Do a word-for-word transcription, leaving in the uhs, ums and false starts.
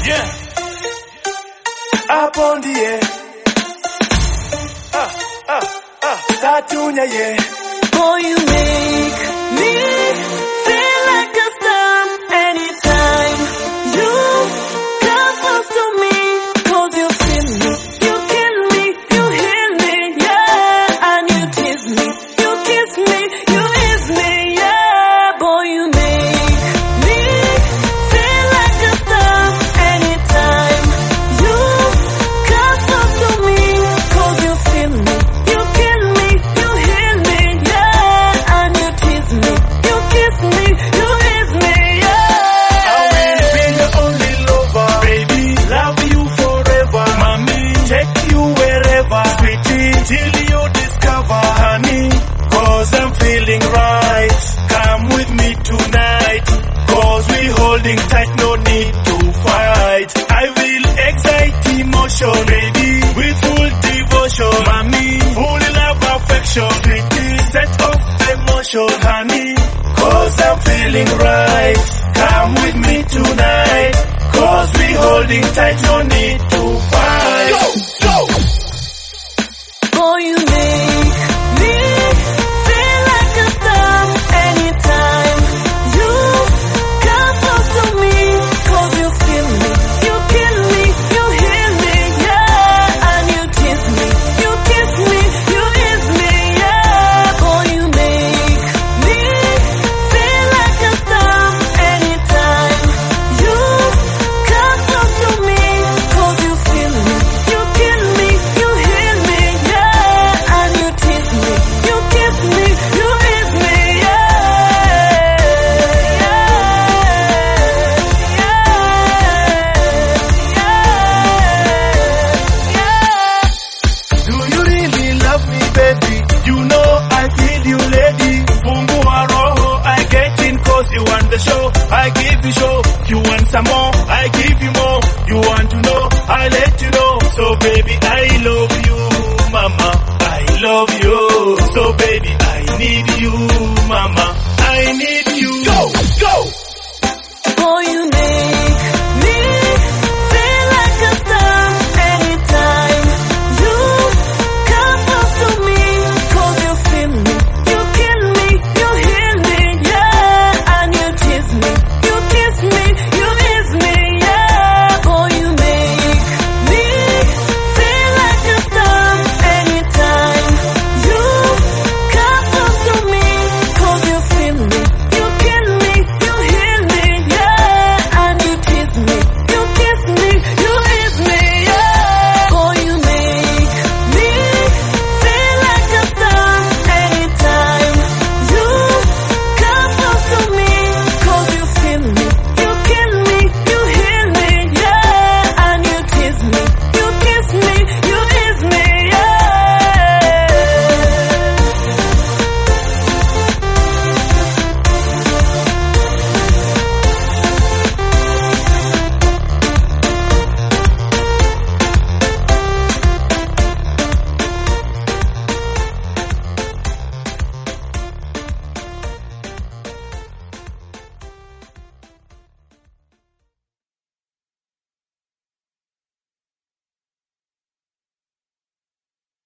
Yeah. Up on the air. Ah, ah, ah. Satunya, yeah. Boy, you make me feel like a star anytime you come close to me. Cause you feel me, you kill me, you heal me, yeah. And you tease me, you kiss me, you ease me, yeah. Boy, you make me feel like a star anytime you come close to me. Cause you feel me, you kill me, you heal me, yeah. And you tease me, you kiss me, you ease me, yeah. I will be your only lover, baby. Love you forever, mommy. Take you wherever, sweetie, till you discover, honey. Cause I'm feeling right. Come with me tonight. Cause we holding tight, no need to fight. I will excite emotion, baby, with full devotion, mommy. Full love, affection, sweetie, set off emotion, honey. Cause I'm feeling right. Come with me tonight. Cause we holding tight, no need to fight. Go, go! Boy, you make me feel like a star anytime you come close to me. Cause you feel me, you kill me, you heal me, yeah. And you tease me, you kiss me, you ease me, yeah. Boy, you make me feel like a star anytime you come close to me. Cause you feel me, you kill me, you heal me, yeah. And you tease me, you kiss me, you ease me, yeah. Do you really love me, baby? You know I feel you, lady. Fungua roho, I get in cause you want the show. I give you show. You want some more, I give you more. You want to know, I let you know. So baby, I love you, mama. I love you. So baby, I need you, mama. I need you. Go, go!